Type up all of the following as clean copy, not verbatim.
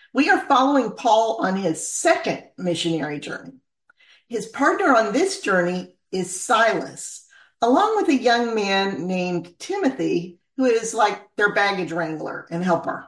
We are following Paul on his second missionary journey. His partner on this journey is Silas, along with a young man named Timothy, who is like their baggage wrangler and helper.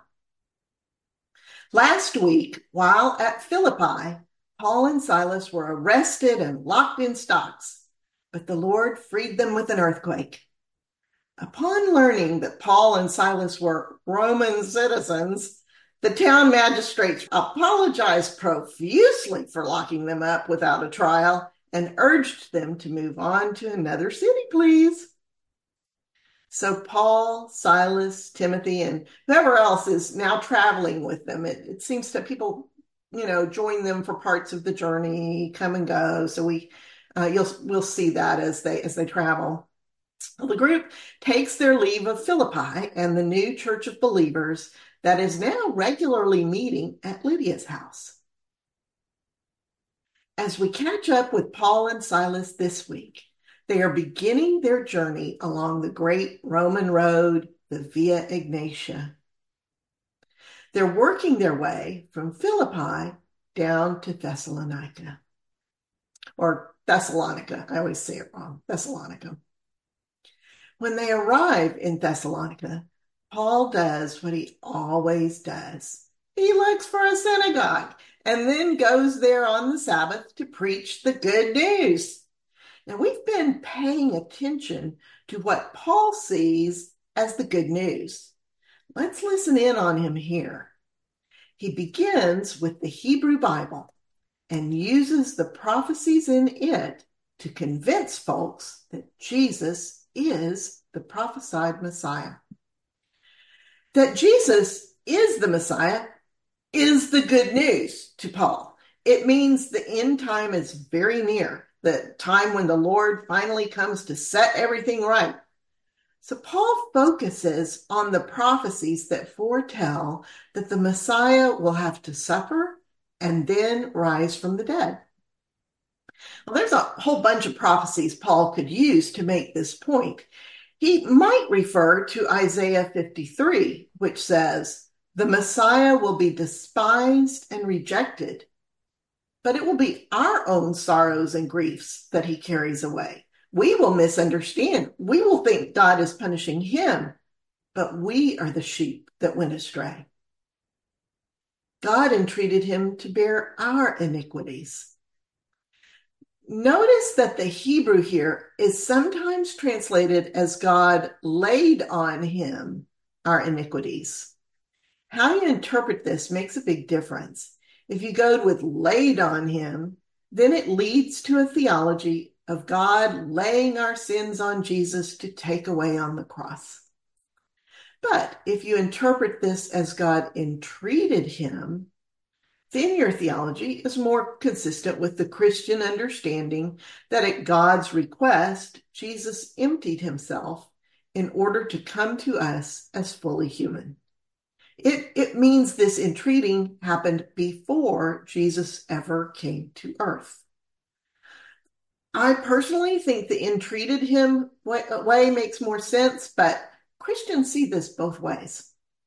Last week, while at Philippi, Paul and Silas were arrested and locked in stocks, but the Lord freed them with an earthquake. Upon learning that Paul and Silas were Roman citizens, the town magistrates apologized profusely for locking them up without a trial and urged them to move on to another city, please. So Paul, Silas, Timothy, and whoever else is now traveling with them. It seems that people, join them for parts of the journey, come and go. So we'll see that as they travel. Well, the group takes their leave of Philippi and the new church of believers that is now regularly meeting at Lydia's house. As we catch up with Paul and Silas this week, they are beginning their journey along the great Roman road, the Via Egnatia. They're working their way from Philippi down to Thessalonica. Or Thessalonica, I always say it wrong, Thessalonica. When they arrive in Thessalonica, Paul does what he always does. He looks for a synagogue and then goes there on the Sabbath to preach the good news. Now, we've been paying attention to what Paul sees as the good news. Let's listen in on him here. He begins with the Hebrew Bible and uses the prophecies in it to convince folks that Jesus is the prophesied Messiah. That Jesus is the Messiah is the good news to Paul. It means the end time is very near, the time when the Lord finally comes to set everything right. So Paul focuses on the prophecies that foretell that the Messiah will have to suffer and then rise from the dead. Well, there's a whole bunch of prophecies Paul could use to make this point. He might refer to Isaiah 53, which says, "The Messiah will be despised and rejected, but it will be our own sorrows and griefs that he carries away. We will misunderstand. We will think God is punishing him, but we are the sheep that went astray. God entreated him to bear our iniquities." Notice that the Hebrew here is sometimes translated as God laid on him our iniquities. How you interpret this makes a big difference. If you go with laid on him, then it leads to a theology of God laying our sins on Jesus to take away on the cross. But if you interpret this as God entreated him, then your theology is more consistent with the Christian understanding that at God's request, Jesus emptied himself in order to come to us as fully human. It means this entreating happened before Jesus ever came to earth. I personally think the entreated him way makes more sense, but Christians see this both ways.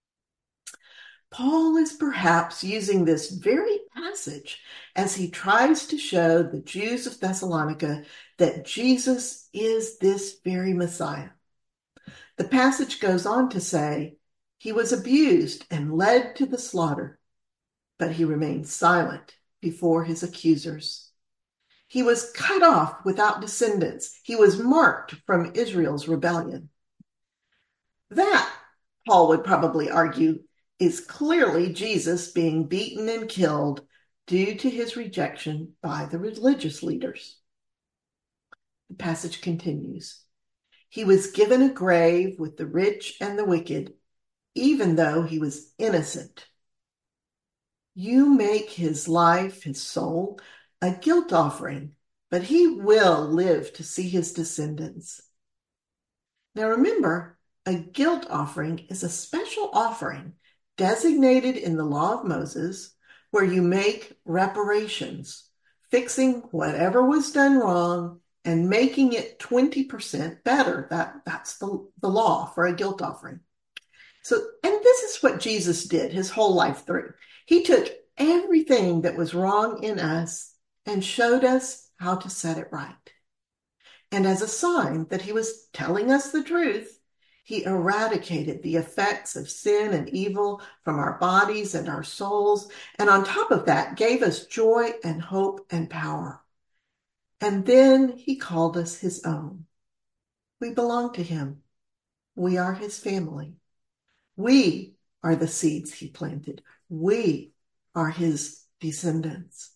Paul is perhaps using this very passage as he tries to show the Jews of Thessalonica that Jesus is this very Messiah. The passage goes on to say, "He was abused and led to the slaughter, but he remained silent before his accusers. He was cut off without descendants. He was marked from Israel's rebellion." That, Paul would probably argue, is clearly Jesus being beaten and killed due to his rejection by the religious leaders. The passage continues. "He was given a grave with the rich and the wicked, even though he was innocent. You make his life, his soul, a guilt offering, but he will live to see his descendants." Now remember, a guilt offering is a special offering designated in the law of Moses, where you make reparations, fixing whatever was done wrong and making it 20% better. That's the law for a guilt offering. And this is what Jesus did his whole life through. He took everything that was wrong in us and showed us how to set it right. And as a sign that he was telling us the truth, he eradicated the effects of sin and evil from our bodies and our souls. And on top of that, gave us joy and hope and power. And then he called us his own. We belong to him. We are his family. We are the seeds he planted. We are his descendants.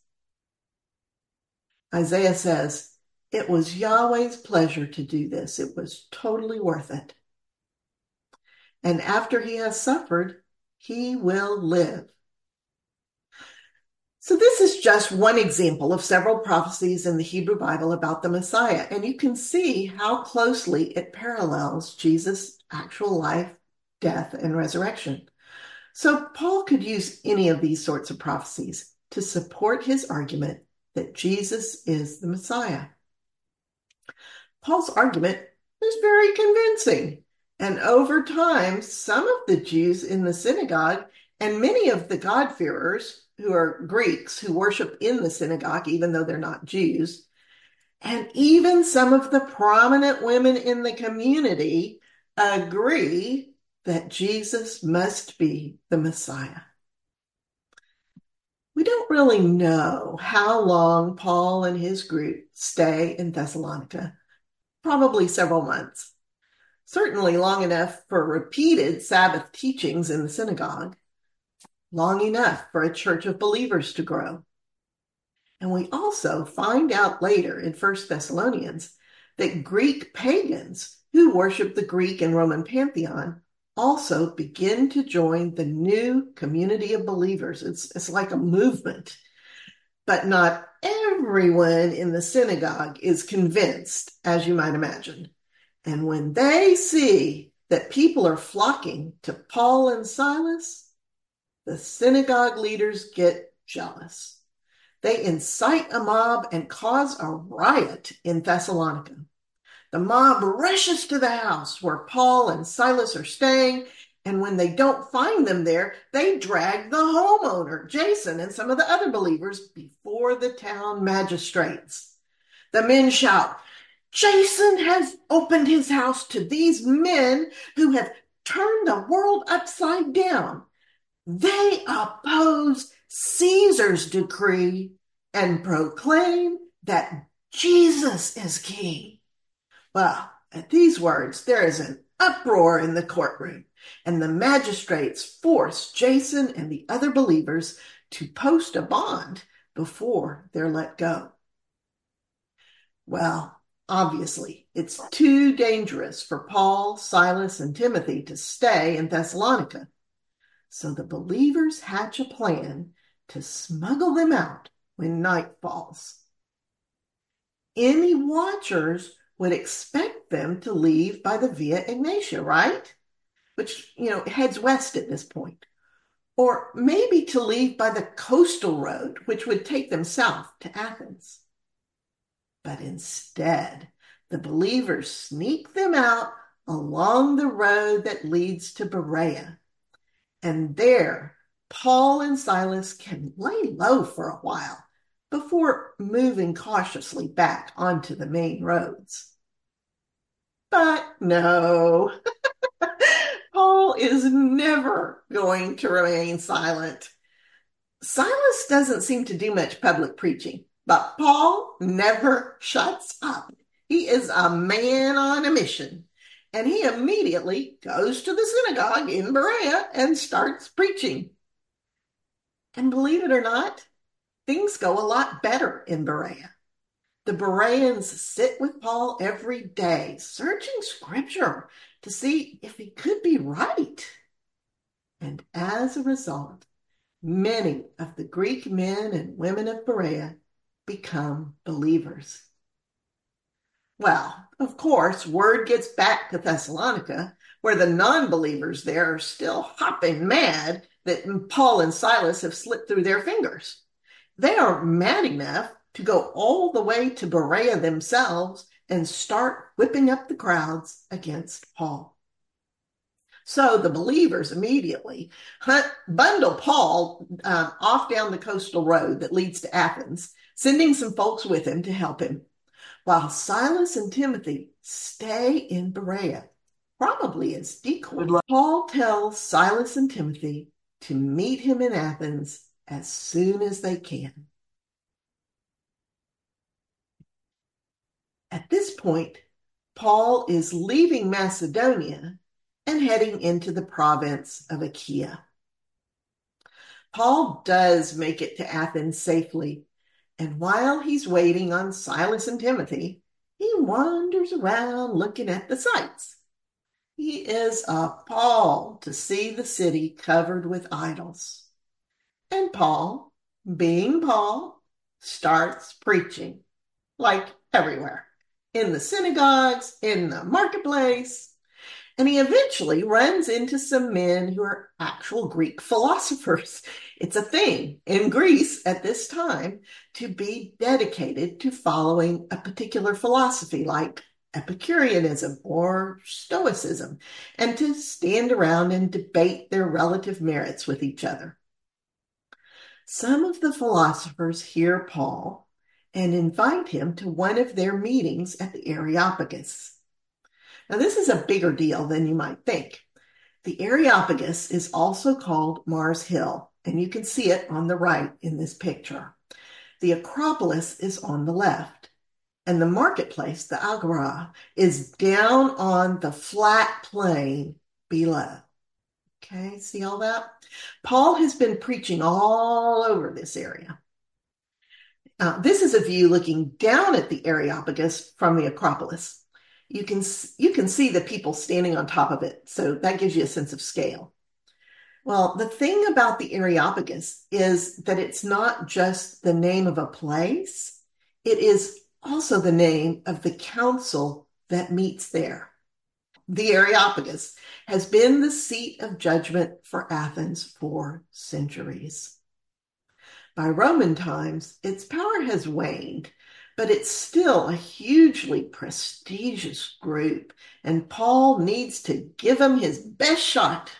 Isaiah says, it was Yahweh's pleasure to do this. It was totally worth it. And after he has suffered, he will live. So this is just one example of several prophecies in the Hebrew Bible about the Messiah. And you can see how closely it parallels Jesus' actual life, death, and resurrection. So Paul could use any of these sorts of prophecies to support his argument that Jesus is the Messiah. Paul's argument is very convincing. And over time, some of the Jews in the synagogue and many of the God-fearers, who are Greeks who worship in the synagogue, even though they're not Jews, and even some of the prominent women in the community agree that Jesus must be the Messiah. We don't really know how long Paul and his group stay in Thessalonica, probably several months. Certainly long enough for repeated Sabbath teachings in the synagogue, long enough for a church of believers to grow. And we also find out later in 1 Thessalonians that Greek pagans who worship the Greek and Roman pantheon also begin to join the new community of believers. It's like a movement. But not everyone in the synagogue is convinced, as you might imagine. And when they see that people are flocking to Paul and Silas, the synagogue leaders get jealous. They incite a mob and cause a riot in Thessalonica. The mob rushes to the house where Paul and Silas are staying, and when they don't find them there, they drag the homeowner, Jason, and some of the other believers before the town magistrates. The men shout, Jason has opened his house to these men who have turned the world upside down. They oppose Caesar's decree and proclaim that Jesus is king. Well, at these words, there is an uproar in the courtroom, and the magistrates force Jason and the other believers to post a bond before they're let go. Well, obviously, it's too dangerous for Paul, Silas, and Timothy to stay in Thessalonica. So the believers hatch a plan to smuggle them out when night falls. Any watchers would expect them to leave by the Via Egnatia, right? Which, heads west at this point. Or maybe to leave by the coastal road, which would take them south to Athens. But instead, the believers sneak them out along the road that leads to Berea. And there, Paul and Silas can lay low for a while before moving cautiously back onto the main roads. But no, Paul is never going to remain silent. Silas doesn't seem to do much public preaching, but Paul never shuts up. He is a man on a mission. And he immediately goes to the synagogue in Berea and starts preaching. And believe it or not, things go a lot better in Berea. The Bereans sit with Paul every day, searching scripture to see if he could be right. And as a result, many of the Greek men and women of Berea become believers. Well, of course, word gets back to Thessalonica, where the non-believers there are still hopping mad that Paul and Silas have slipped through their fingers. They are mad enough to go all the way to Berea themselves and start whipping up the crowds against Paul. So the believers immediately bundle Paul off down the coastal road that leads to Athens, sending some folks with him to help him, while Silas and Timothy stay in Berea, probably as decoys. Paul tells Silas and Timothy to meet him in Athens as soon as they can. At this point, Paul is leaving Macedonia and heading into the province of Achaia. Paul does make it to Athens safely, and while he's waiting on Silas and Timothy, he wanders around looking at the sights. He is appalled to see the city covered with idols. And Paul, being Paul, starts preaching, like everywhere, in the synagogues, in the marketplace, and he eventually runs into some men who are actual Greek philosophers. It's a thing in Greece at this time to be dedicated to following a particular philosophy like Epicureanism or Stoicism, and to stand around and debate their relative merits with each other. Some of the philosophers hear Paul and invite him to one of their meetings at the Areopagus. Now, this is a bigger deal than you might think. The Areopagus is also called Mars Hill, and you can see it on the right in this picture. The Acropolis is on the left, and the marketplace, the Agora, is down on the flat plain below. Okay, see all that? Paul has been preaching all over this area. This is a view looking down at the Areopagus from the Acropolis. You can see the people standing on top of it, so that gives you a sense of scale. Well, the thing about the Areopagus is that it's not just the name of a place, it is also the name of the council that meets there. The Areopagus has been the seat of judgment for Athens for centuries. By Roman times, its power has waned, but it's still a hugely prestigious group, and Paul needs to give him his best shot.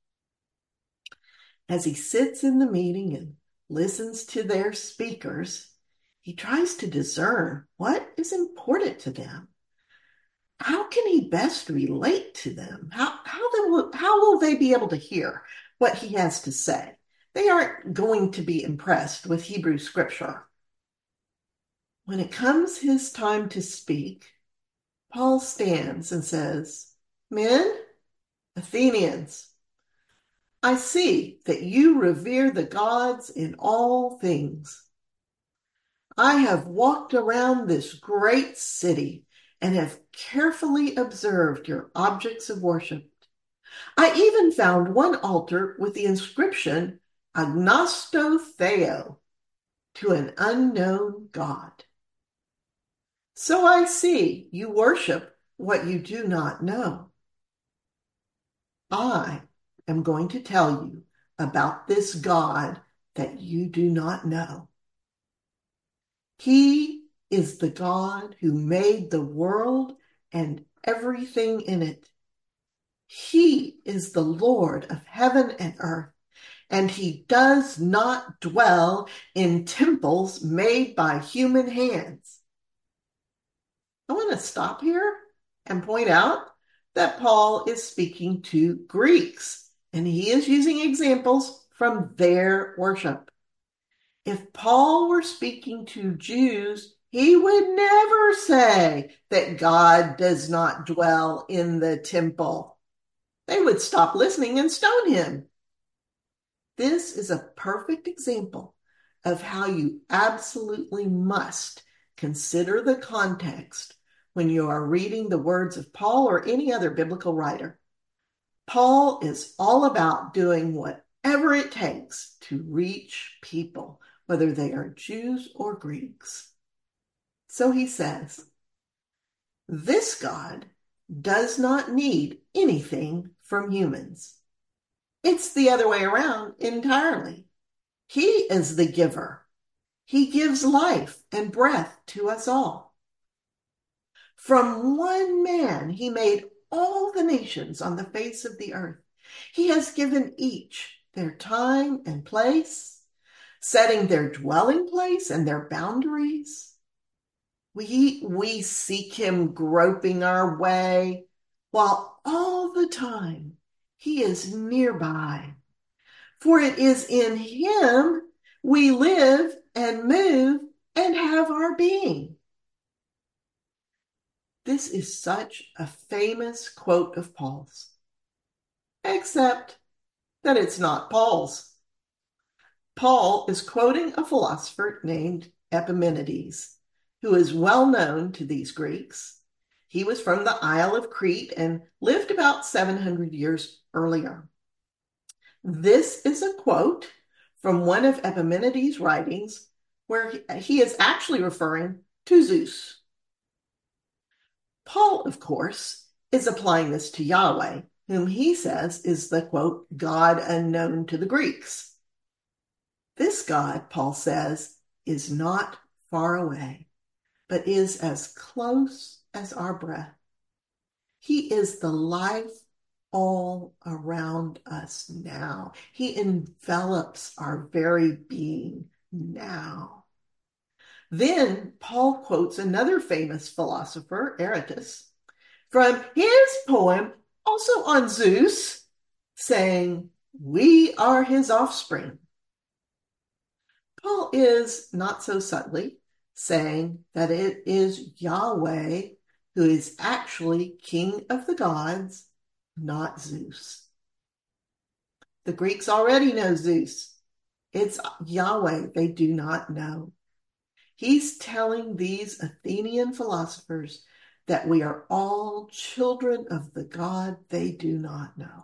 As he sits in the meeting and listens to their speakers, he tries to discern what is important to them. How can he best relate to them? How will they be able to hear what he has to say? They aren't going to be impressed with Hebrew scripture. When it comes his time to speak, Paul stands and says, "Men, Athenians, I see that you revere the gods in all things. I have walked around this great city and have carefully observed your objects of worship. I even found one altar with the inscription Agnosto Theo, to an unknown God. So I see you worship what you do not know. I am going to tell you about this God that you do not know. He is the God who made the world and everything in it. He is the Lord of heaven and earth, and he does not dwell in temples made by human hands." I want to stop here and point out that Paul is speaking to Greeks, and he is using examples from their worship. If Paul were speaking to Jews, he would never say that God does not dwell in the temple. They would stop listening and stone him. This is a perfect example of how you absolutely must consider the context when you are reading the words of Paul or any other biblical writer. Paul is all about doing whatever it takes to reach people, whether they are Jews or Greeks. So he says, this God does not need anything from humans. It's the other way around entirely. He is the giver. He gives life and breath to us all. From one man, he made all the nations on the face of the earth. He has given each their time and place, setting their dwelling place and their boundaries. We seek him groping our way, while all the time he is nearby. For it is in him we live and move and have our being. This is such a famous quote of Paul's, except that it's not Paul's. Paul is quoting a philosopher named Epimenides, who is well known to these Greeks. He was from the Isle of Crete and lived about 700 years earlier. This is a quote from one of Epimenides' writings where he is actually referring to Zeus. Paul, of course, is applying this to Yahweh, whom he says is the, quote, God unknown to the Greeks. This God, Paul says, is not far away, but is as close as our breath. He is the life all around us now. He envelops our very being now. Then Paul quotes another famous philosopher, Aratus, from his poem, also on Zeus, saying, "We are his offspring." Paul is, not so subtly, saying that it is Yahweh who is actually king of the gods, not Zeus. The Greeks already know Zeus. It's Yahweh they do not know. He's telling these Athenian philosophers that we are all children of the God they do not know.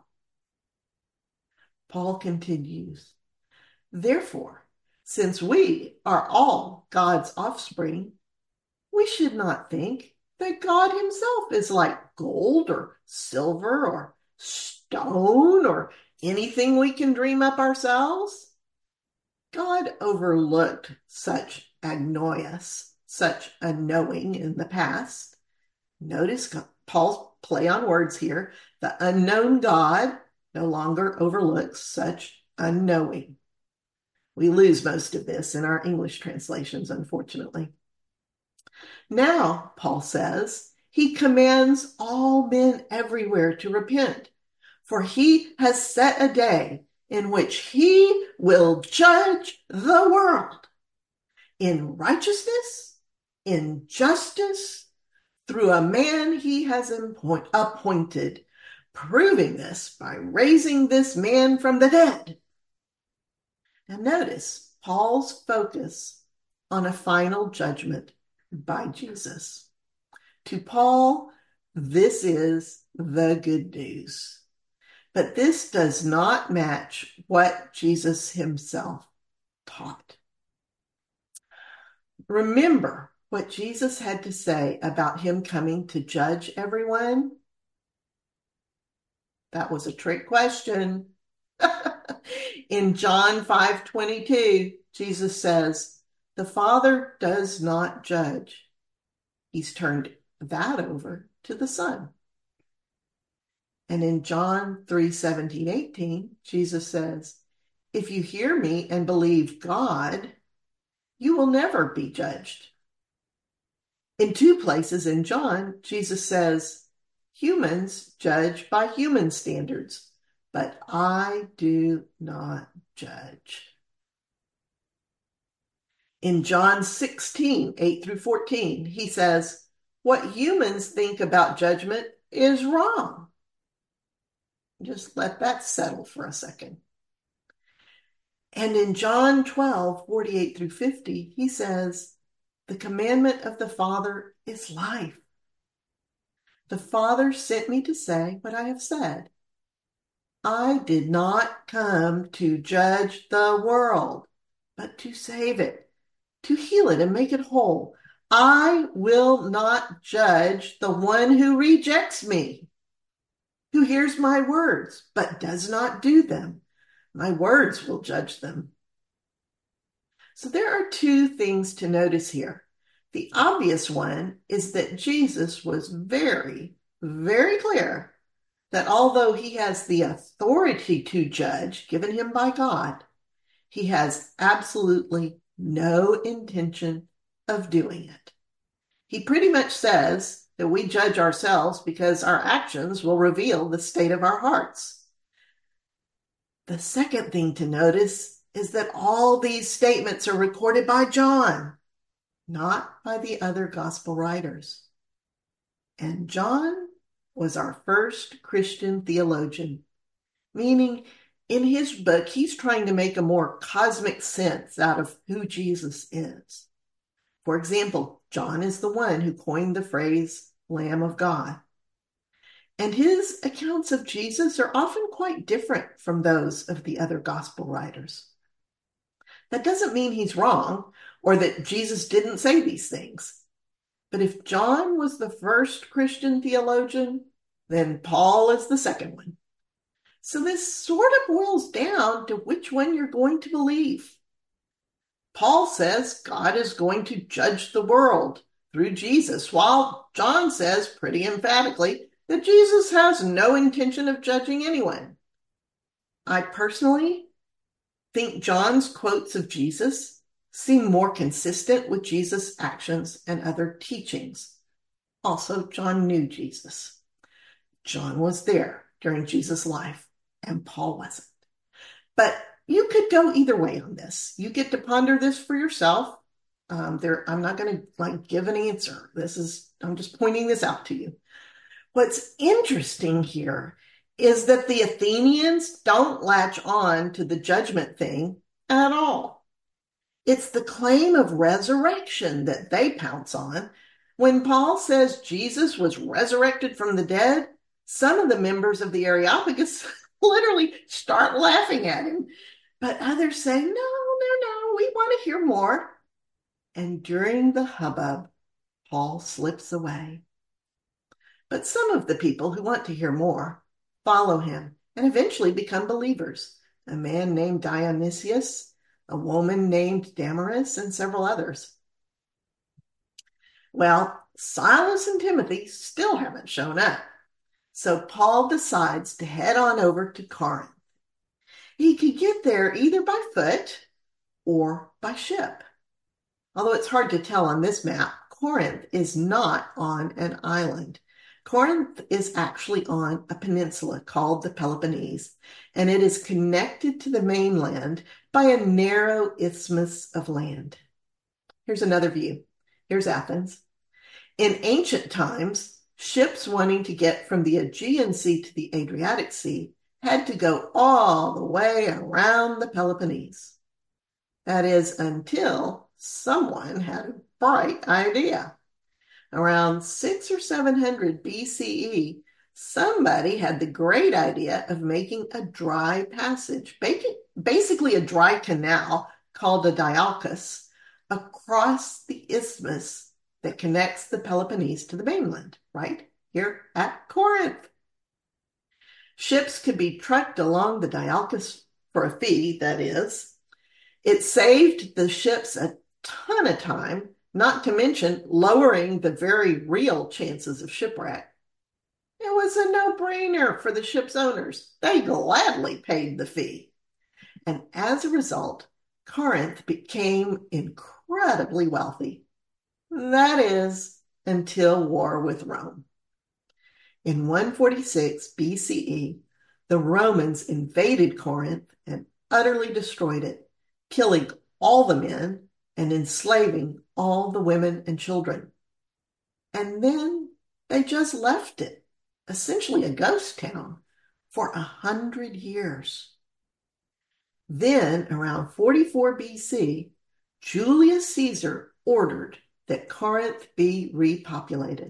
Paul continues, "Therefore, since we are all God's offspring, we should not think that God himself is like gold or silver or stone or anything we can dream up ourselves." God overlooked such agnoias, such a knowing in the past. Notice Paul's play on words here. The unknown God no longer overlooks such unknowing. We lose most of this in our English translations, unfortunately. Now, Paul says, he commands all men everywhere to repent, for he has set a day in which he will judge the world in righteousness, in justice, through a man he has appointed, proving this by raising this man from the dead. Now notice Paul's focus on a final judgment by Jesus. To Paul, this is the good news. But this does not match what Jesus himself taught. Remember what Jesus had to say about him coming to judge everyone? That was a trick question. In John 5:22, Jesus says, "The Father does not judge." He's turned that over to the Son. And in John 3:17-18, Jesus says, "If you hear me and believe God, you will never be judged." In two places in John, Jesus says, "Humans judge by human standards, but I do not judge." In John 16:8-14, he says, "What humans think about judgment is wrong." Just let that settle for a second. And in John 12:48-50, he says, "The commandment of the Father is life. The Father sent me to say what I have said. I did not come to judge the world, but to save it, to heal it and make it whole. I will not judge the one who rejects me, who hears my words, but does not do them. My words will judge them." So there are two things to notice here. The obvious one is that Jesus was very, very clear that although he has the authority to judge given him by God, he has absolutely no intention of doing it. He pretty much says that we judge ourselves because our actions will reveal the state of our hearts. The second thing to notice is that all these statements are recorded by John, not by the other gospel writers. And John was our first Christian theologian, meaning in his book, he's trying to make a more cosmic sense out of who Jesus is. For example, John is the one who coined the phrase Lamb of God. And his accounts of Jesus are often quite different from those of the other gospel writers. That doesn't mean he's wrong or that Jesus didn't say these things. But if John was the first Christian theologian, then Paul is the second one. So this sort of boils down to which one you're going to believe. Paul says God is going to judge the world through Jesus, while John says pretty emphatically that Jesus has no intention of judging anyone. I personally think John's quotes of Jesus seem more consistent with Jesus' actions and other teachings. Also, John knew Jesus. John was there during Jesus' life, and Paul wasn't. But you could go either way on this. You get to ponder this for yourself. I'm not going to give an answer. I'm just pointing this out to you. What's interesting here is that the Athenians don't latch on to the judgment thing at all. It's the claim of resurrection that they pounce on. When Paul says Jesus was resurrected from the dead, some of the members of the Areopagus literally start laughing at him. But others say, no, we want to hear more. And during the hubbub, Paul slips away. But some of the people who want to hear more follow him and eventually become believers. A man named Dionysius, a woman named Damaris, and several others. Well, Silas and Timothy still haven't shown up. So Paul decides to head on over to Corinth. He could get there either by foot or by ship. Although it's hard to tell on this map, Corinth is not on an island. Corinth is actually on a peninsula called the Peloponnese, and it is connected to the mainland by a narrow isthmus of land. Here's another view. Here's Athens. In ancient times, ships wanting to get from the Aegean Sea to the Adriatic Sea had to go all the way around the Peloponnese. That is until someone had a bright idea. Around 600 or 700 BCE, somebody had the great idea of making a dry passage, basically a dry canal called a dialchus, across the isthmus that connects the Peloponnese to the mainland, right here at Corinth. Ships could be trucked along the dialchus for a fee, that is. It saved the ships a ton of time, not to mention lowering the very real chances of shipwreck. It was a no-brainer for the ship's owners. They gladly paid the fee. And as a result, Corinth became incredibly wealthy. That is, until war with Rome. In 146 BCE, the Romans invaded Corinth and utterly destroyed it, killing all the men and enslaving all the women and children. And then they just left it, essentially a ghost town, for 100 years. Then, around 44 BC, Julius Caesar ordered that Corinth be repopulated.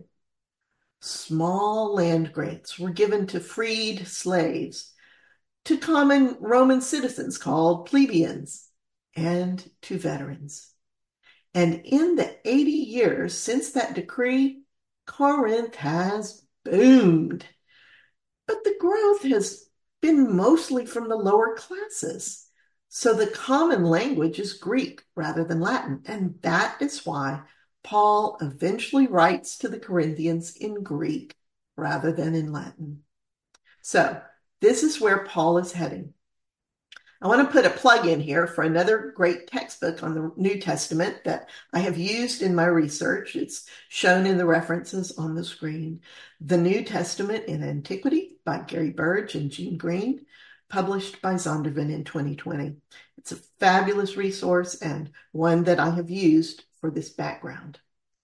Small land grants were given to freed slaves, to common Roman citizens called plebeians, and to veterans. And in the 80 years since that decree, Corinth has boomed. But the growth has been mostly from the lower classes. So the common language is Greek rather than Latin. And that is why Paul eventually writes to the Corinthians in Greek, rather than in Latin. So this is where Paul is heading. I want to put a plug in here for another great textbook on the New Testament that I have used in my research. It's shown in the references on the screen. The New Testament in Antiquity by Gary Burge and Gene Green, published by Zondervan in 2020. It's a fabulous resource and one that I have used for this background.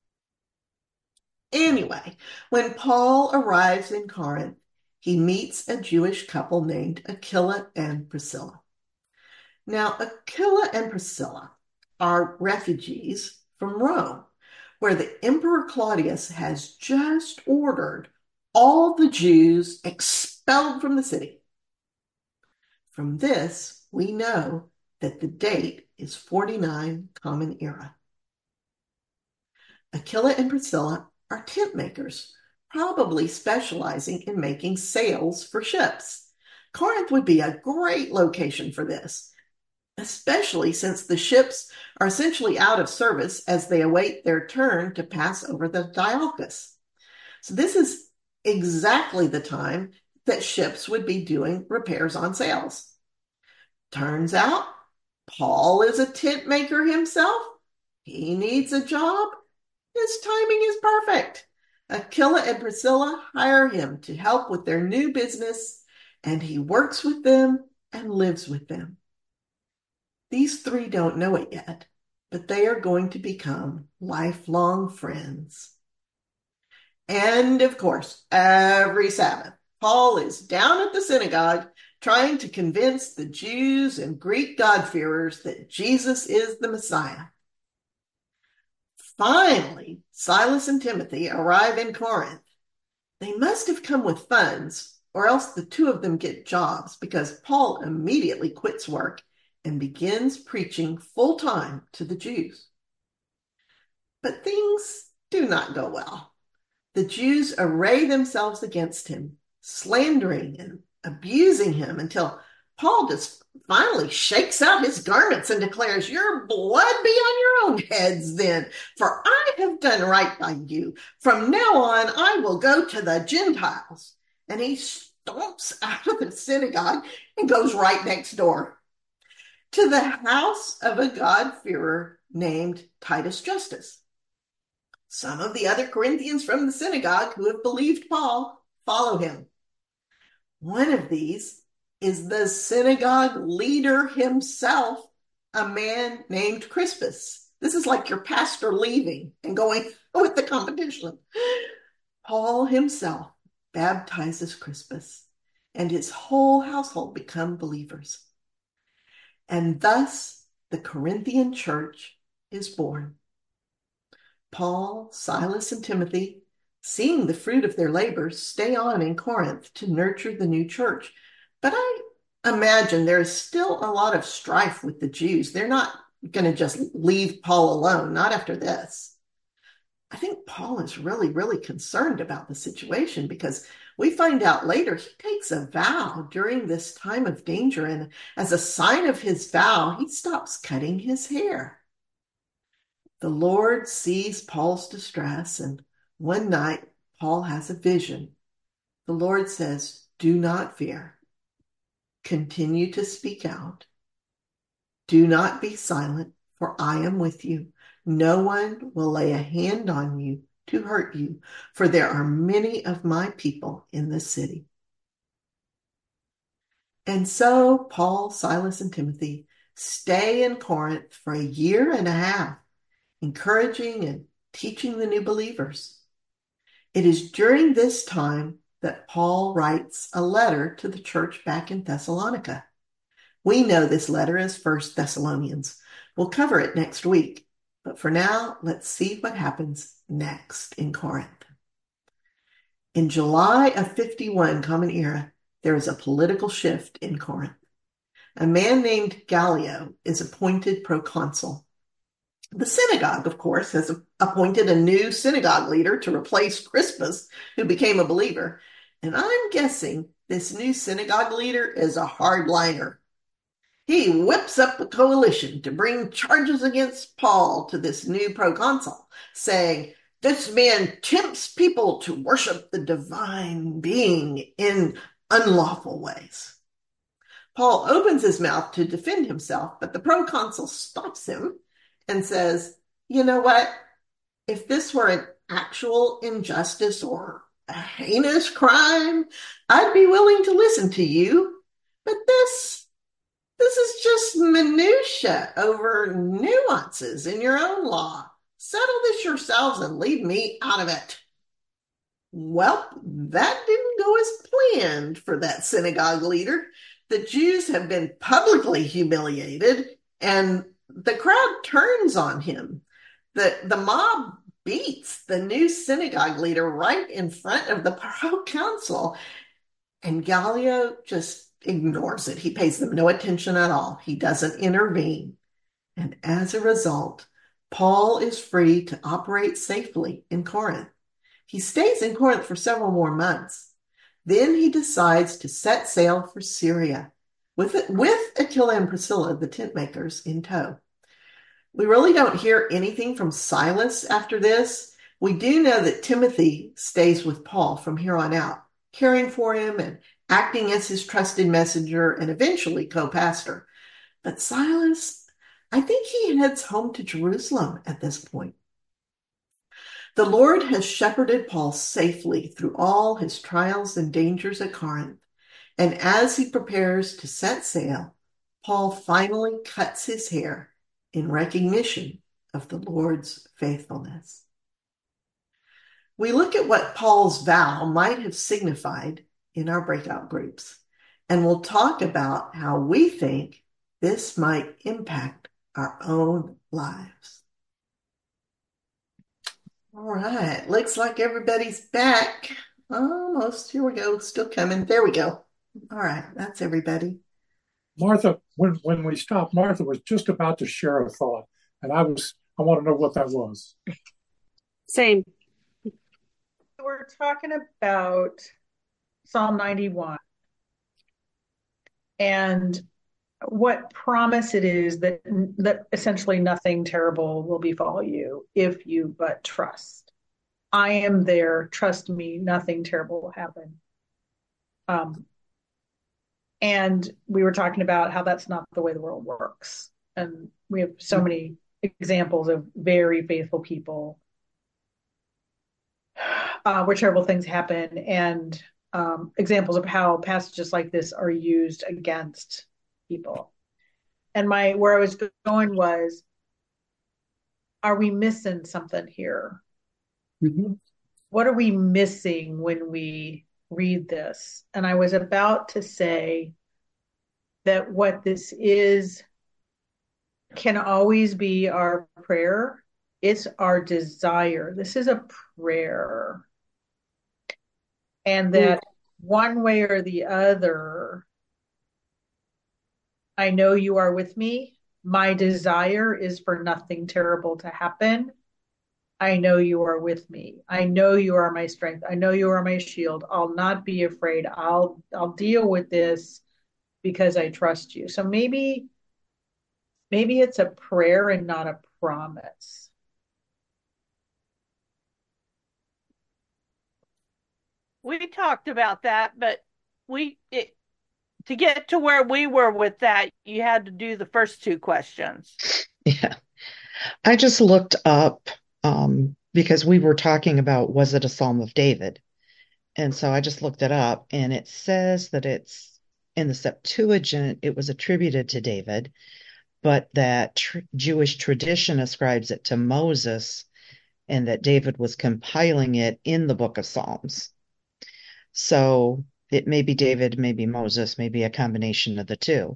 Anyway, when Paul arrives in Corinth, he meets a Jewish couple named Aquila and Priscilla. Now, Aquila and Priscilla are refugees from Rome, where the Emperor Claudius has just ordered all the Jews expelled from the city. From this, we know that the date is 49 Common Era. Aquila and Priscilla are tent makers, probably specializing in making sails for ships. Corinth would be a great location for this, especially since the ships are essentially out of service as they await their turn to pass over the Dialchus. So this is exactly the time that ships would be doing repairs on sails. Turns out Paul is a tent maker himself. He needs a job. His timing is perfect. Aquila and Priscilla hire him to help with their new business, and he works with them and lives with them. These three don't know it yet, but they are going to become lifelong friends. And of course, every Sabbath, Paul is down at the synagogue trying to convince the Jews and Greek God-fearers that Jesus is the Messiah. Finally, Silas and Timothy arrive in Corinth. They must have come with funds, or else the two of them get jobs, because Paul immediately quits work and begins preaching full-time to the Jews. But things do not go well. The Jews array themselves against him, slandering and abusing him until Paul just finally shakes out his garments and declares, "Your blood be on your own heads then, for I have done right by you. From now on, I will go to the Gentiles." And he stomps out of the synagogue and goes right next door to the house of a God-fearer named Titus Justus. Some of the other Corinthians from the synagogue who have believed Paul follow him. One of these is the synagogue leader himself, a man named Crispus. This is like your pastor leaving and going with the competition. Paul himself baptizes Crispus, and his whole household become believers. And thus the Corinthian church is born. Paul, Silas, and Timothy, seeing the fruit of their labors, stay on in Corinth to nurture the new church. But I imagine there is still a lot of strife with the Jews. They're not going to just leave Paul alone, not after this. I think Paul is really, really concerned about the situation, because we find out later he takes a vow during this time of danger, and as a sign of his vow, he stops cutting his hair. The Lord sees Paul's distress, and one night Paul has a vision. The Lord says, "Do not fear. Continue to speak out. Do not be silent, for I am with you. No one will lay a hand on you to hurt you, for there are many of my people in the city." And so Paul, Silas, and Timothy stay in Corinth for a year and a half, encouraging and teaching the new believers. It is during this time that Paul writes a letter to the church back in Thessalonica. We know this letter as 1 Thessalonians. We'll cover it next week. But for now, let's see what happens next in Corinth. In July of 51 Common Era, there is a political shift in Corinth. A man named Gallio is appointed proconsul. The synagogue, of course, has appointed a new synagogue leader to replace Crispus, who became a believer. And I'm guessing this new synagogue leader is a hardliner. He whips up a coalition to bring charges against Paul to this new proconsul, saying, This man tempts people to worship the divine being in unlawful ways. Paul opens his mouth to defend himself, but the proconsul stops him and says, you know what? If this were an actual injustice or a heinous crime, I'd be willing to listen to you. But this is just minutia over nuances in your own law. Settle this yourselves and leave me out of it. Well, that didn't go as planned for that synagogue leader. The Jews have been publicly humiliated, and the crowd turns on him. The mob beats the new synagogue leader right in front of the proconsul, and Gallio just ignores it. He pays them no attention at all. He doesn't intervene. And as a result, Paul is free to operate safely in Corinth. He stays in Corinth for several more months. Then he decides to set sail for Syria with Aquila and Priscilla, the tent makers, in tow. We really don't hear anything from Silas after this. We do know that Timothy stays with Paul from here on out, caring for him and acting as his trusted messenger and eventually co-pastor. But Silas, I think he heads home to Jerusalem at this point. The Lord has shepherded Paul safely through all his trials and dangers at Corinth. And as he prepares to set sail, Paul finally cuts his hair in recognition of the Lord's faithfulness. We look at what Paul's vow might have signified in our breakout groups, and we'll talk about how we think this might impact our own lives. All right, looks like everybody's back. Almost. Here we go. Still coming. There we go. All right, that's everybody. Martha, when we stopped, Martha was just about to share a thought, and I want to know what that was. Same. We're talking about Psalm 91 and what promise it is that essentially nothing terrible will befall you if you but trust. I am there. Trust me, nothing terrible will happen. And we were talking about how that's not the way the world works. And we have so many examples of very faithful people where terrible things happen, and examples of how passages like this are used against people. And where I was going was, are we missing something here? Mm-hmm. What are we missing when we read this? And I was about to say that what this is can always be our prayer. It's our desire. This is a prayer. And that one way or the other, I know you are with me. My desire is for nothing terrible to happen. I know you are with me. I know you are my strength. I know you are my shield. I'll not be afraid. I'll deal with this because I trust you. So maybe it's a prayer and not a promise. We talked about that, but to get to where we were with that, you had to do the first two questions. Yeah. I just looked up because we were talking about, was it a Psalm of David? And so I just looked it up, and it says that it's in the Septuagint, it was attributed to David, but that Jewish tradition ascribes it to Moses, and that David was compiling it in the book of Psalms. So it may be David, maybe Moses, maybe a combination of the two.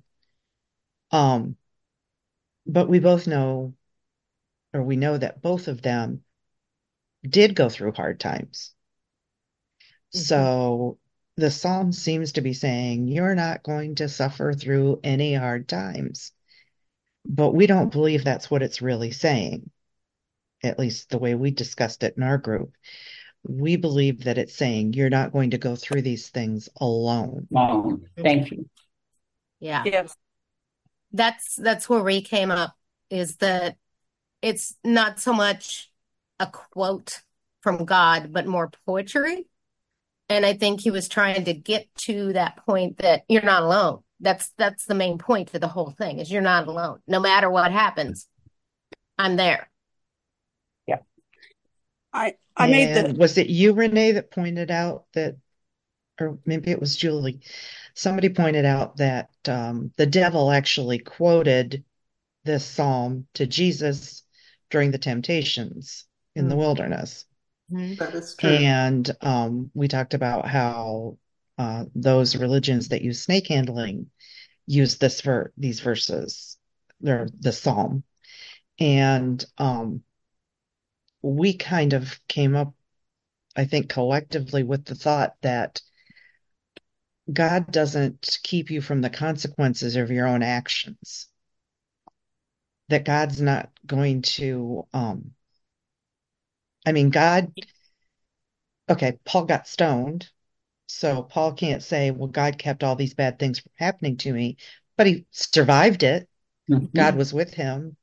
But we both know, or we know that both of them did go through hard times. Mm-hmm. So the Psalm seems to be saying, you're not going to suffer through any hard times. But we don't believe that's what it's really saying, at least the way we discussed it in our group. We believe that it's saying you're not going to go through these things alone. Thank you. Yeah. Yes. That's where we came up, is that it's not so much a quote from God, but more poetry. And I think he was trying to get to that point that you're not alone. That's the main point to the whole thing is you're not alone. No matter what happens, I'm there. Yeah. I made And was it you, Renee, that pointed out that, or maybe it was Julie, somebody pointed out that the devil actually quoted this psalm to Jesus during the temptations in the wilderness. That is true. And we talked about how those religions that use snake handling use these verses, the psalm. And we kind of came up, I think, collectively with the thought that God doesn't keep you from the consequences of your own actions. That God's not going to, God, okay, Paul got stoned. So Paul can't say, well, God kept all these bad things from happening to me, but he survived it. God was with him.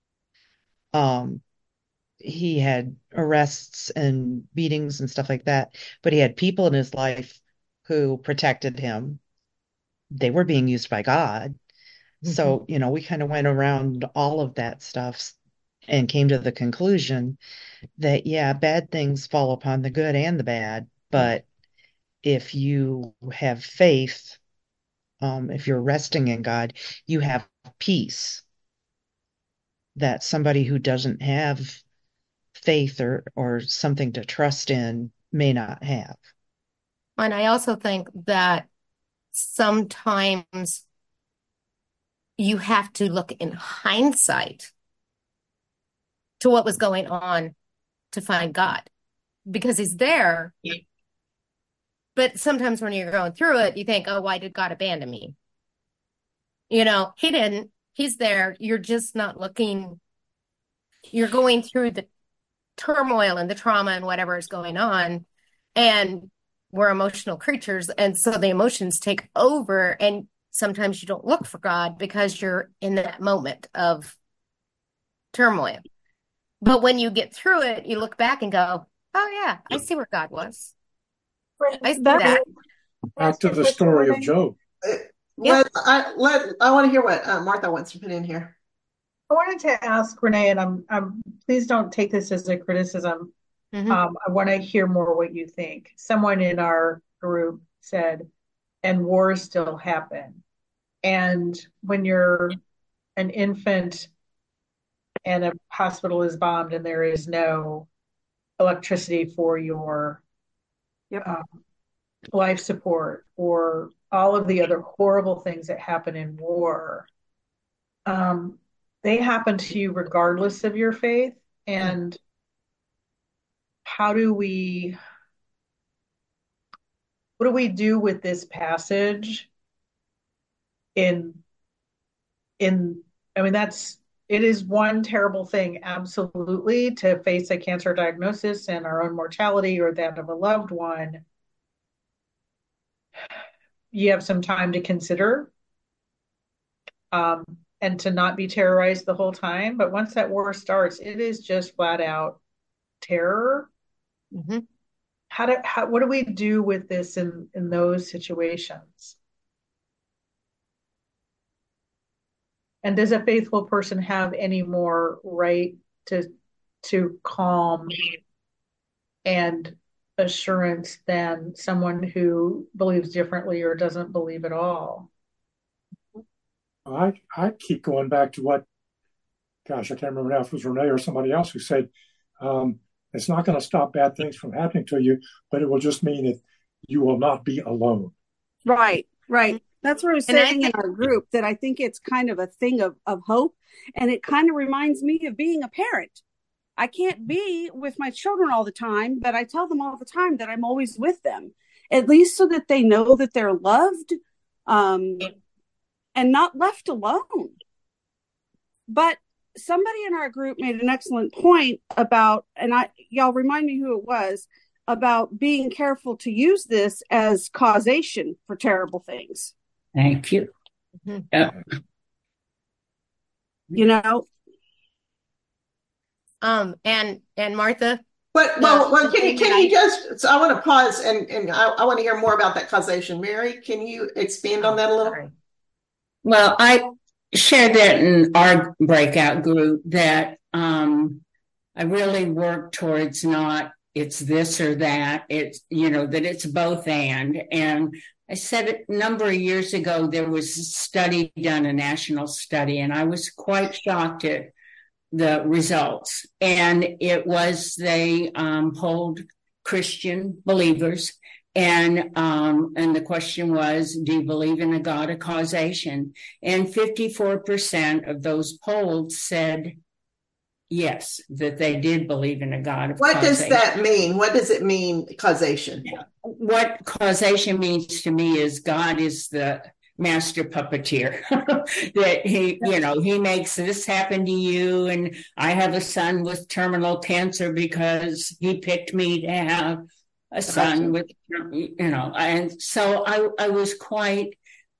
He had arrests and beatings and stuff like that, but he had people in his life who protected him. They were being used by God. So, we kind of went around all of that stuff and came to the conclusion that, yeah, bad things fall upon the good and the bad. But if you have faith, if you're resting in God, you have peace that somebody who doesn't have faith or something to trust in may not have. And I also think that sometimes you have to look in hindsight to what was going on to find God because he's there. But sometimes when you're going through it, you think, oh, why did God abandon me? He didn't. He's there. You're just not looking. You're going through the turmoil and the trauma and whatever is going on. And we're emotional creatures. And so the emotions take over. And sometimes you don't look for God because you're in that moment of turmoil. But when you get through it, you look back and go, oh, yeah, I see where God was. I see that. Back to the story of Job. I want to hear what Martha wants to put in here. I wanted to ask Renee, and I'm please don't take this as a criticism. I want to hear more what you think. Someone in our group said, and wars still happen. And when you're an infant and a hospital is bombed and there is no electricity for your life support or all of the other horrible things that happen in war, they happen to you regardless of your faith. And what do we do with this passage it is one terrible thing, absolutely, to face a cancer diagnosis and our own mortality or that of a loved one. You have some time to consider and to not be terrorized the whole time. But once that war starts, it is just flat out terror. What do we do with this in those situations? And does a faithful person have any more right to calm and assurance than someone who believes differently or doesn't believe at all? I keep going back to what, I can't remember now if it was Renee or somebody else who said, it's not going to stop bad things from happening to you, but it will just mean that you will not be alone. Right. That's what I was saying in our group, that I think it's kind of a thing of hope. And it kind of reminds me of being a parent. I can't be with my children all the time, but I tell them all the time that I'm always with them, at least so that they know that they're loved and not left alone. But somebody in our group made an excellent point about, and y'all remind me who it was, about being careful to use this as causation for terrible things. Thank you. Yeah. And Martha, But can you just? So I want to pause and I want to hear more about that causation. Mary, can you expand on that a little? Sorry. Well, I shared that in our breakout group that I really work towards not it's this or that. It's that it's both and I said a number of years ago there was a study done, a national study, and I was quite shocked at the results. And it was they polled Christian believers, and the question was, do you believe in a God of causation? And 54% of those polled said yes, that they did believe in a God of causation. What does that mean? What does it mean, causation? What causation means to me is God is the master puppeteer. That he makes this happen to you, and I have a son with terminal cancer because he picked me to have a son with, and so I was quite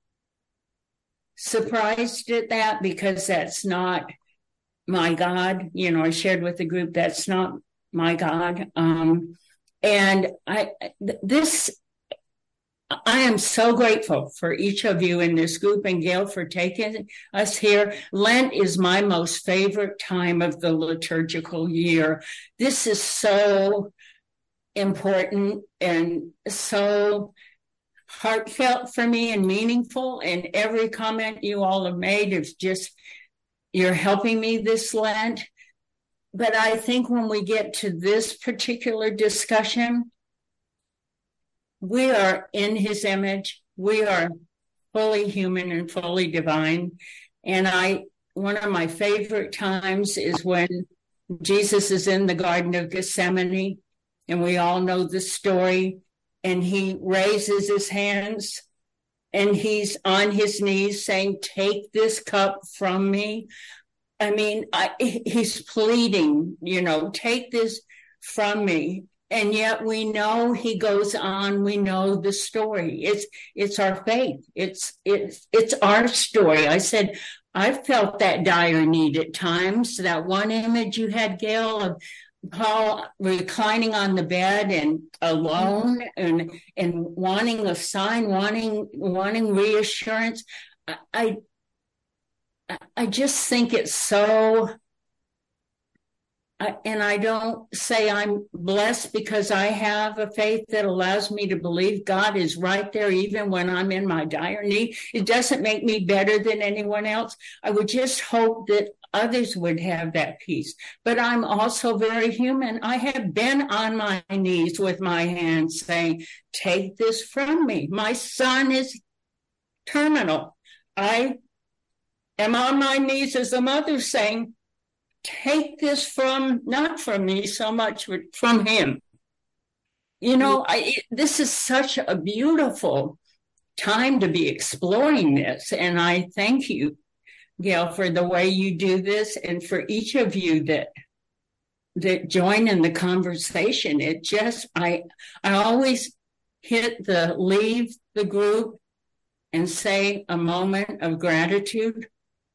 surprised at that, because that's not my God. I shared with the group that's not my God. And I am so grateful for each of you in this group, and Gail for taking us here. Lent is my most favorite time of the liturgical year. This is so important and so heartfelt for me and meaningful. And every comment you all have made is just, you're helping me this Lent. But I think when we get to this particular discussion, we are in his image. We are fully human and fully divine. And one of my favorite times is when Jesus is in the Garden of Gethsemane, and we all know the story, and he raises his hands and he's on his knees saying, take this cup from me. I mean, he's pleading, take this from me. And yet we know he goes on. We know the story. It's our faith. It's our story. I said, I've felt that dire need at times. That one image you had, Gail, of Paul reclining on the bed and alone and wanting a sign, wanting reassurance. I just think it's so, and I don't say I'm blessed because I have a faith that allows me to believe God is right there even when I'm in my dire need. It doesn't make me better than anyone else. I would just hope that others would have that peace. But I'm also very human. I have been on my knees with my hands saying, take this from me. My son is terminal. I am on my knees as a mother saying, take this not from me so much, but from him. This is such a beautiful time to be exploring this. And I thank you, Gail, for the way you do this, and for each of you that join in the conversation. I always leave the group and say a moment of gratitude.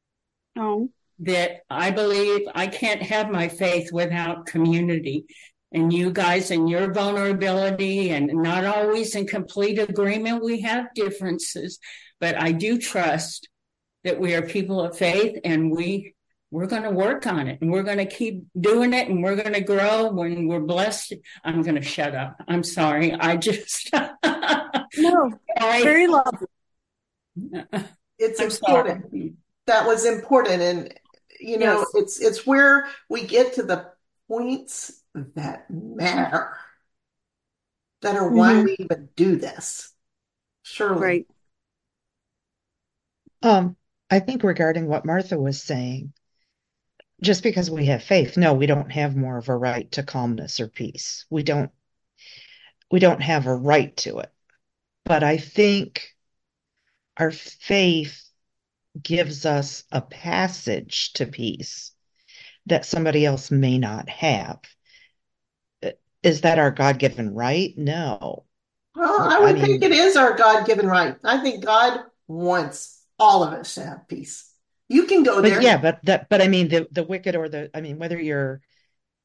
That I believe I can't have my faith without community, and you guys and your vulnerability, and not always in complete agreement. We have differences, but I do trust that we are people of faith, and we're going to work on it, and we're going to keep doing it, and we're going to grow when we're blessed. I'm going to shut up. I'm sorry. I just no, very lovely. It's important. Sorry. That was important, and yes. It's where we get to the points that matter, that are why we even do this. Surely, right. I think regarding what Martha was saying, just because we have faith, no, we don't have more of a right to calmness or peace. We don't have a right to it. But I think our faith gives us a passage to peace that somebody else may not have. Is that our God-given right? No. Well, I would think it is our God-given right. I think God wants all of us to have peace. You can go there. Yeah, but I mean the wicked or whether you're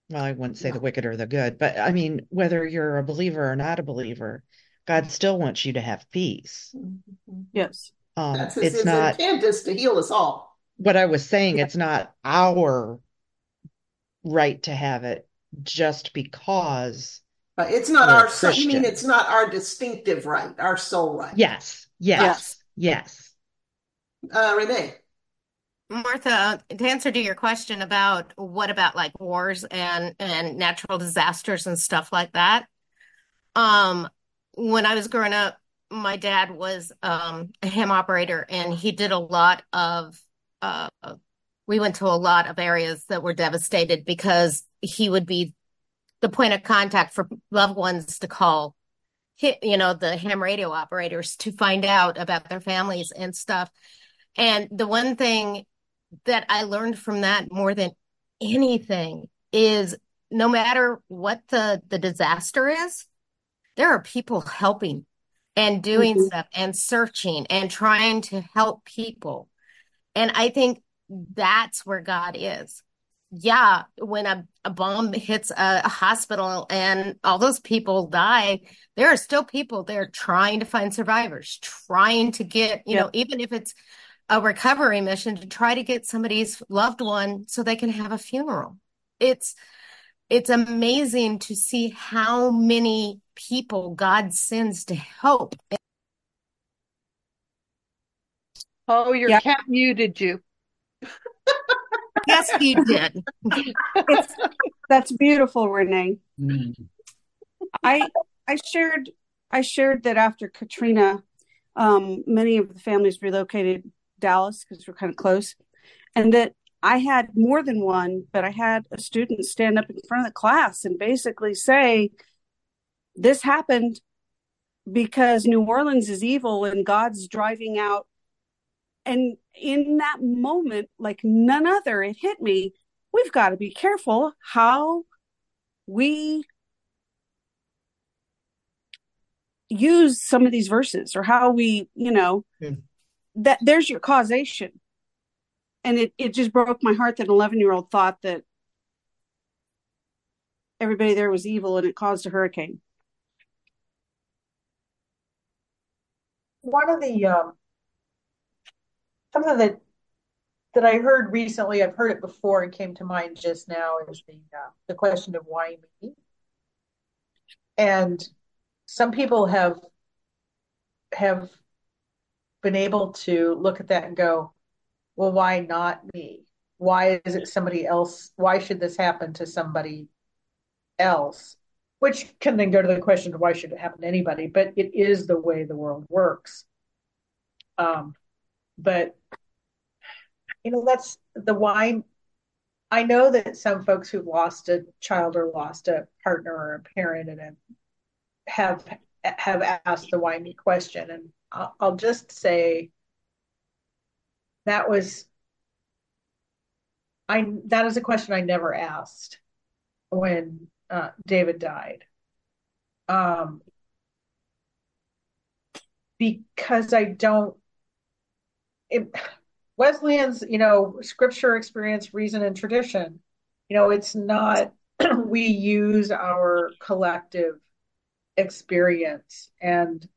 well, I wouldn't say Yeah. the wicked or the good, but I mean, whether you're a believer or not a believer, God still wants you to have peace. Mhm. Yes. That's It's his not intent is to heal us all. what I was saying, Yeah. it's not our right to have it just because But it's not we're a our soul. You mean it's Christian. not our distinctive right, our soul right? Yes, Yes. yes, yes. Renee. Martha, to answer to your question about what about like wars and natural disasters and stuff like that. Um, when I was growing up, my dad was a ham operator, and he did a lot of uh we went to a lot of areas that were devastated because he would be the point of contact for loved ones to call, the ham radio operators to find out about their families and stuff. And the one thing that I learned from that more than anything is no matter what the disaster is, there are people helping and doing Mhm. stuff and searching and trying to help people. And I think that's where God is. Yeah, when a bomb hits a hospital and all those people die, there are still people there trying to find survivors, trying to get, Yep. even if it's a recovery mission to try to get somebody's loved one so they can have a funeral. It's amazing to see how many people God sends to help. Oh, your Yeah. cat muted you. Yes, he did. That's beautiful, Renee. I I shared that after Katrina, many of the families relocated Dallas because we're kind of close, and that I had more than one, but I had a student stand up in front of the class and basically say, "This happened because New Orleans is evil and God's driving out." And in that moment, like none other, it hit me. We've got to be careful how we use some of these verses or how we, that there's your causation. And it just broke my heart that an 11-year-old thought that everybody there was evil and it caused a hurricane. One of the something that I heard recently, I've heard it before and came to mind just now, is the question of why me. And some people have been able to look at that and go, well, why not me? Why is it somebody else? Why should this happen to somebody else? Which can then go to the question of why should it happen to anybody? But it is the way the world works. But that's the why. I know that some folks who've lost a child or lost a partner or a parent and have asked the why me question, and I'll just say that is a question I never asked when David died, because I don't. Wesleyan's, scripture, experience, reason, and tradition. It's not. We use our collective experience, and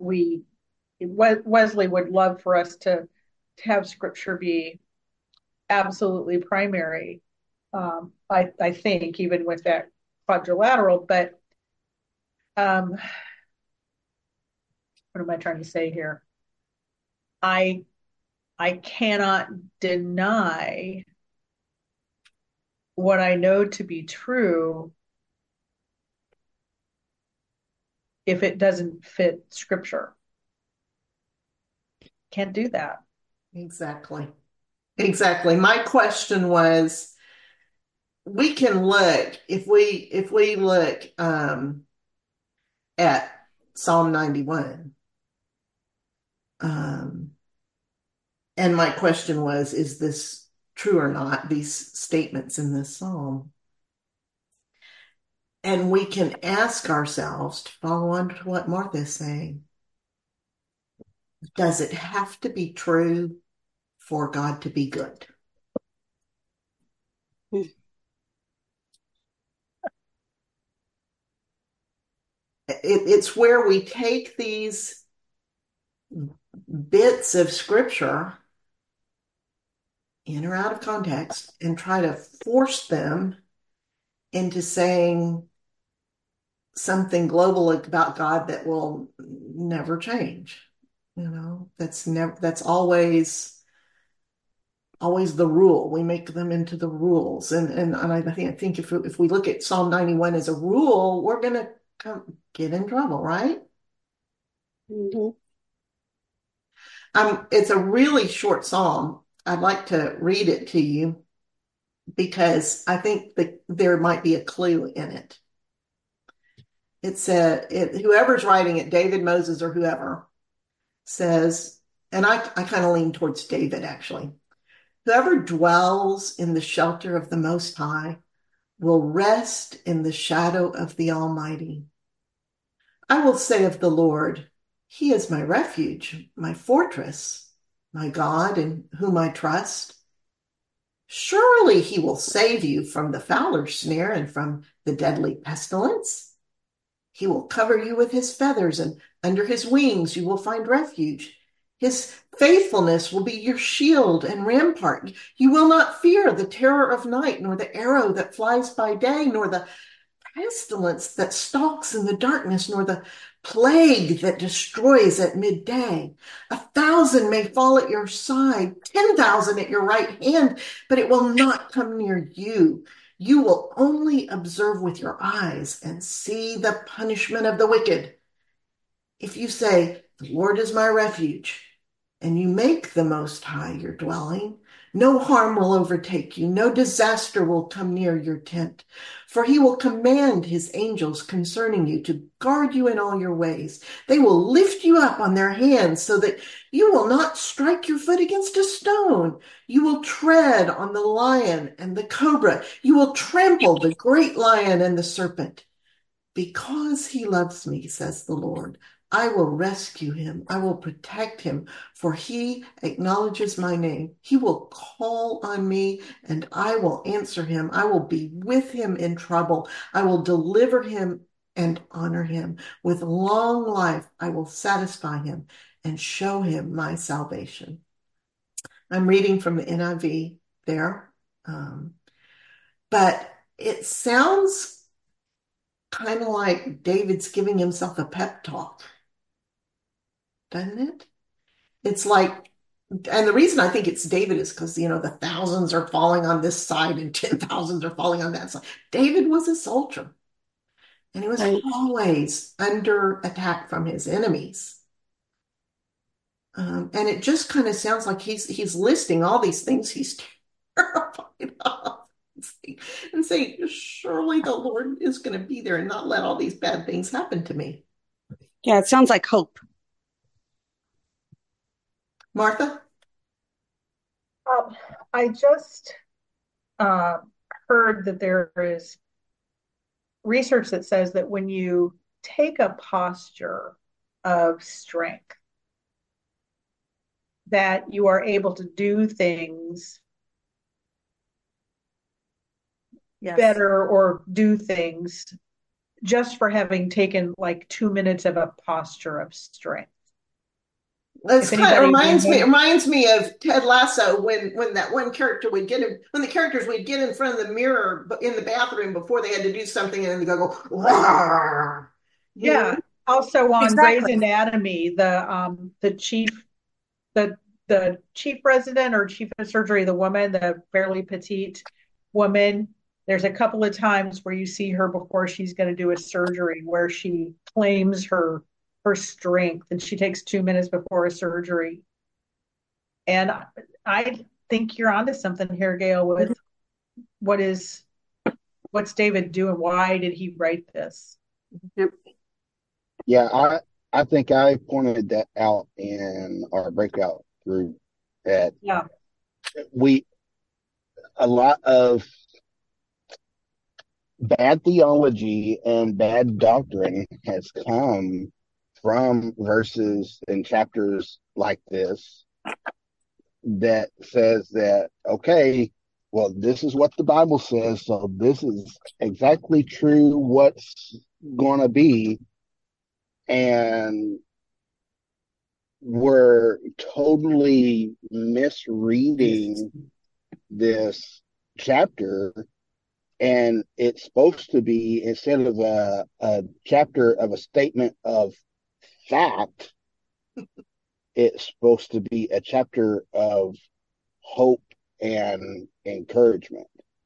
Wesley would love for us to have scripture be absolutely primary. I think even with that quadrilateral, but what am I trying to say here? I cannot deny what I know to be true if it doesn't fit scripture. Can't do that. Exactly. My question was, we can look if we look at Psalm 91. And my question was, is this true or not, these statements in this psalm? And we can ask ourselves, to follow on to what Martha is saying, does it have to be true for God to be good? it's where we take these bits of scripture in or out of context and try to force them into saying something global about God that will never change. That's always the rule. We make them into the rules. And I think if we look at Psalm 91 as a rule, we're going to get in trouble, right? Mm-hmm. It's a really short psalm. I'd like to read it to you because I think that there might be a clue in it. It said, whoever's writing it, David, Moses, or whoever, says, and I kind of lean towards David actually, whoever dwells in the shelter of the Most High will rest in the shadow of the Almighty. I will say of the Lord, He is my refuge, my fortress, my God in whom I trust. Surely He will save you from the fowler's snare and from the deadly pestilence. He will cover you with His feathers, and under His wings you will find refuge. His faithfulness will be your shield and rampart. You will not fear the terror of night, nor the arrow that flies by day, nor the pestilence that stalks in the darkness, nor the plague that destroys at midday. 1,000 may fall at your side, 10,000 at your right hand, but it will not come near you. You will only observe with your eyes and see the punishment of the wicked. If you say, the Lord is my refuge, and you make the Most High your dwelling, no harm will overtake you, no disaster will come near your tent. For He will command His angels concerning you to guard you in all your ways. They will lift you up on their hands so that you will not strike your foot against a stone. You will tread on the lion and the cobra. You will trample the great lion and the serpent. Because He loves me, says the Lord, I will rescue him. I will protect him, for he acknowledges my name. He will call on me, and I will answer him. I will be with him in trouble. I will deliver him and honor him. With long life, I will satisfy him and show him my salvation. I'm reading from the NIV there, but it sounds kind of like David's giving himself a pep talk. Doesn't it? It's like, and the reason I think it's David is because, the thousands are falling on this side and 10,000s are falling on that side. David was a soldier and he was always under attack from his enemies. And it just kind of sounds like he's listing all these things he's terrified of and saying, surely the Lord is going to be there and not let all these bad things happen to me. Yeah, it sounds like hope. Martha? I just heard that there is research that says that when you take a posture of strength, that you are able to do things better or do things just for having taken like 2 minutes of a posture of strength. That's kind of reminds me of Ted Lasso when that one character would get him, when the characters would get in front of the mirror in the bathroom before they had to do something and then they go, yeah. Also on Grey's Anatomy, the chief resident or chief of surgery, the woman, the fairly petite woman, there's a couple of times where you see her before she's going to do a surgery where she claims her strength, and she takes 2 minutes before a surgery. And I think you're onto something here, Gail, with what's David doing? Why did he write this? Yep. Yeah, I think I pointed that out in our breakout group that a lot of bad theology and bad doctrine has come from verses in chapters like this that says that, okay, well, this is what the Bible says, so this is exactly true what's going to be. and we're totally misreading this chapter, and it's supposed to be, instead of a chapter of a statement of fact, it's supposed to be a chapter of hope and encouragement.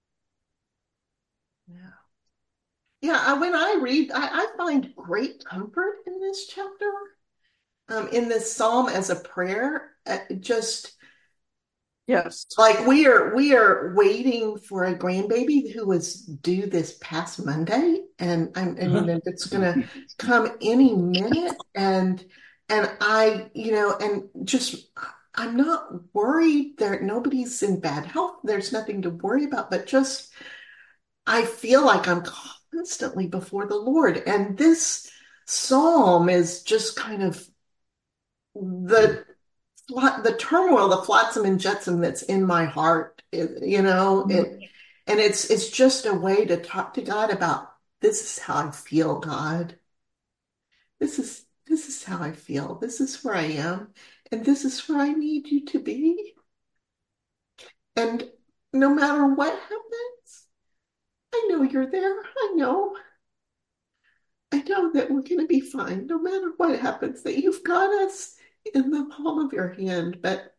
Yeah, when I read, I find great comfort in this chapter, in this psalm as a prayer. Just Yes. like we are waiting for a grandbaby who was due this past Monday, and I mean it's gonna come any minute, and I, and just I'm not worried there. Nobody's in bad health. There's nothing to worry about, but just I feel like I'm constantly before the Lord, and this psalm is just kind of the turmoil, the flotsam and jetsam that's in my heart, and it's just a way to talk to God about, this is how I feel, God. This is how I feel. This is where I am, and this is where I need you to be. And no matter what happens, I know you're there. I know that we're going to be fine, no matter what happens, that you've got us in the palm of your hand. But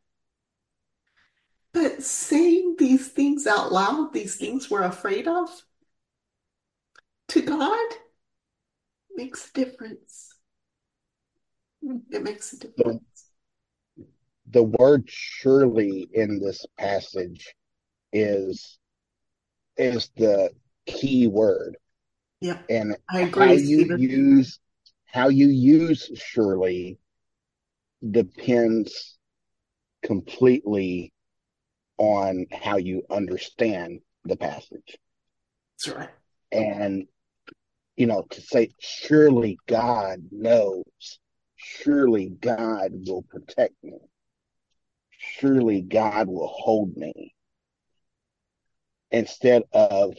saying these things out loud, these things we're afraid of, to God, makes a difference. It makes a difference. The word surely in this passage is the key word. Yeah, and I agree, how you use surely depends completely on how you understand the passage. That's right. And to say surely God knows, surely God will protect me, surely God will hold me, instead of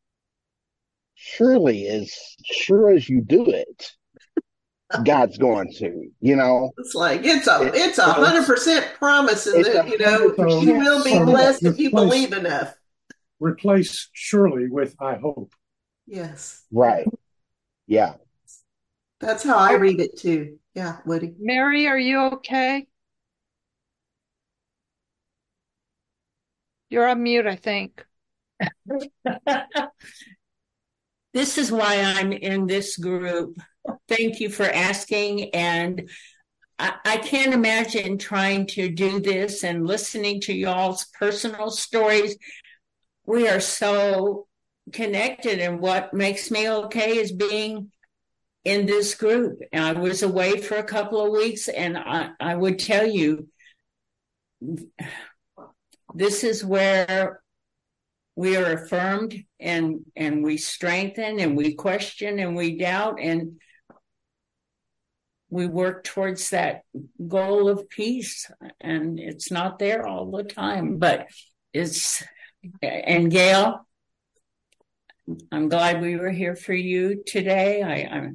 surely, as sure as you do it, God's going to, It's like it's 100% promise, and that you will be blessed if you believe enough. Replace surely with I hope. Yes. Right. Yeah. That's how I read it too. Yeah, Woody. Mary, are you okay? You're on mute, I think. This is why I'm in this group. Thank you for asking. And I can't imagine trying to do this and listening to y'all's personal stories. We are so connected, and what makes me okay is being in this group. And I was away for a couple of weeks, and I would tell you, this is where we are affirmed, and we strengthen, and we question, and we doubt, and we work towards that goal of peace. And it's not there all the time, but and Gail, I'm glad we were here for you today.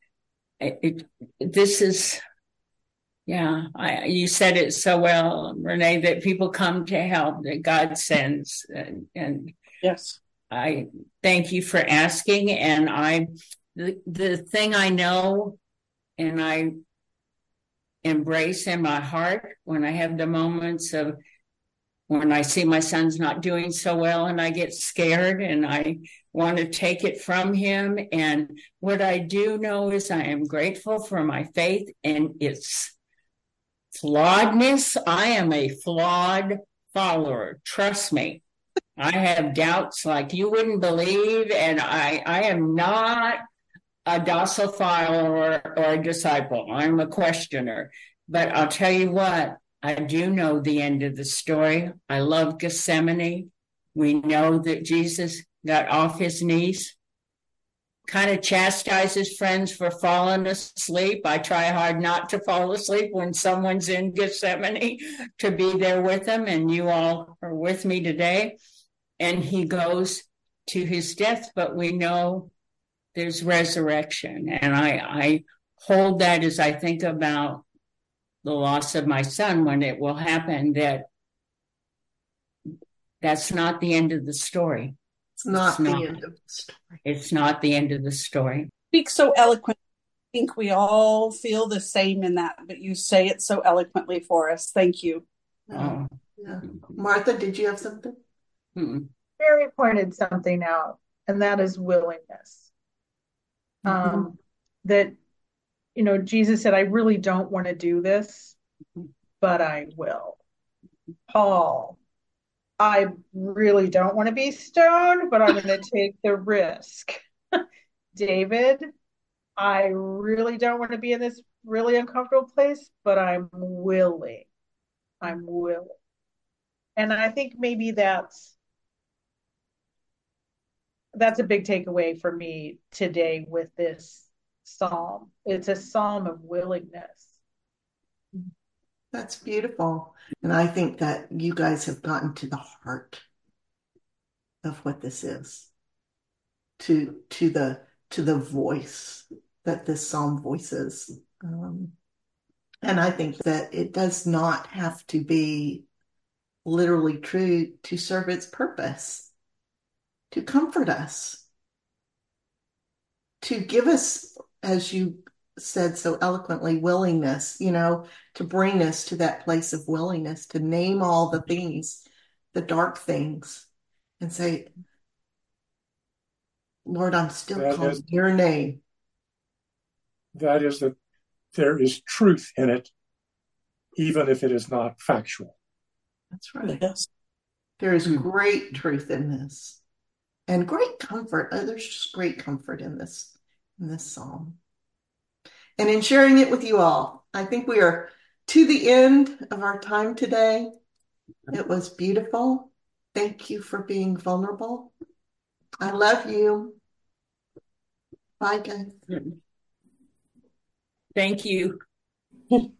This is, you said it so well, Renee, that people come to help, that God sends. And yes, I thank you for asking. And the thing I know and I embrace in my heart when I have the moments of when I see my son's not doing so well, and I get scared and I want to take it from him. And what I do know is I am grateful for my faith and its flawedness. I am a flawed follower. Trust me. I have doubts like you wouldn't believe, and I am not a docile follower or a disciple. I'm a questioner. But I'll tell you what, I do know the end of the story. I love Gethsemane. We know that Jesus got off his knees, kind of chastised his friends for falling asleep. I try hard not to fall asleep when someone's in Gethsemane, to be there with them, and you all are with me today. And he goes to his death, but we know there's resurrection. And I hold that as I think about the loss of my son when it will happen, that's not the end of the story. It's not the end of the story. It's not the end of the story. Speak so eloquent. I think we all feel the same in that, but you say it so eloquently for us. Thank you. Yeah. Yeah. Martha, did you have something? Mary pointed something out, and that is willingness. That, Jesus said, I really don't want to do this, but I will. Paul, I really don't want to be stoned, but I'm going to take the risk. David, I really don't want to be in this really uncomfortable place, but I'm willing. I'm willing. And I think maybe that's a big takeaway for me today with this psalm. It's a psalm of willingness. That's beautiful. And I think that you guys have gotten to the heart of what this is, to the voice that this psalm voices. And I think that it does not have to be literally true to serve its purpose, to comfort us, to give us, as you said so eloquently, willingness, to bring us to that place of willingness, to name all the things, the dark things, and say, Lord, I'm still calling your name. That is that there is truth in it, even if it is not factual. That's right. Yes. There is great truth in this, and great comfort. There's just great comfort in this psalm. And in sharing it with you all, I think we are to the end of our time today. It was beautiful. Thank you for being vulnerable. I love you. Bye, guys. Thank you.